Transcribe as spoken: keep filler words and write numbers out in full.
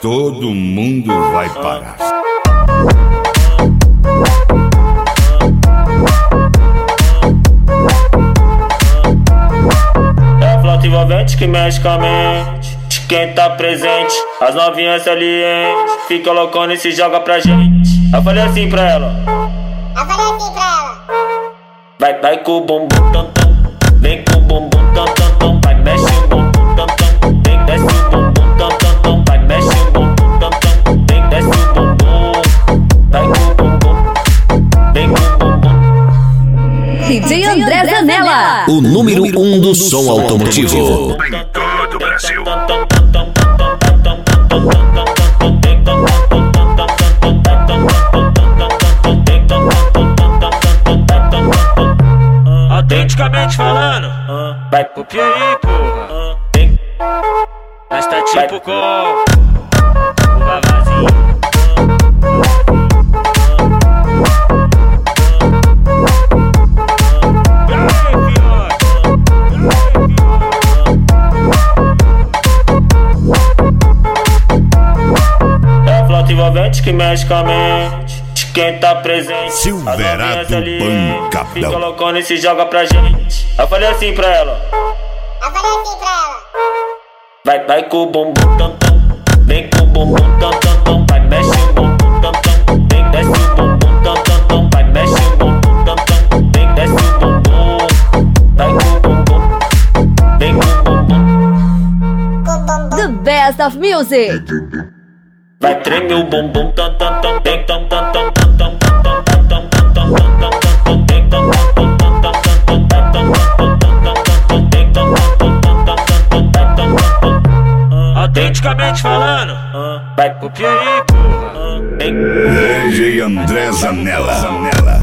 todo mundo vai parar. É a flauta envolvente que mexe com a mente de quem tá presente. As novinhas salientes fica loucona e se joga pra gente. Eu falei assim pra ela, Eu falei assim pra ela. Vai, vai com o bumbum tam tam, vem com o bumbum tam tam tam, vai mexe o bumbum tam tam, vem desce o bumbum tam tam tam, vai mexe o bumbum tam tam, vem desce o bumbum, vai com o bumbum, vem com o bumbum. D J André Zanella, o número um do som automotivo. Em todo o Brasil. Autenticamente falando, vai copia aí, porra. Nós tá tipo com o vavazinho. É a flauta envolvente que mexe com a mente de quem tá presente. Silverado Banca fica loucona e se joga pra gente. Eu falei assim pra ela, Eu falei assim pra ela. Vai, vai com o bumbum tam tam, vem com o bumbum tam tam tam, vai mexe o bumbum tam tam, vem desce o bumbum tam tam tam, vai mexe o bumbum tam tam, vem desce o bumbum, vai com o bumbum, vem com o bumbum. Com o bumbum. The Best of Music. Vai tremer o bumbum tam tam tam, vem tam tam tam tam tam tam tam tam tam tam tam tam, vem tam tam tam tam tam tam tam tam tam tam, vem tam tam tam tam tam tam tam. Autenticamente falando, vai copia aí, porra. D J André Zanella.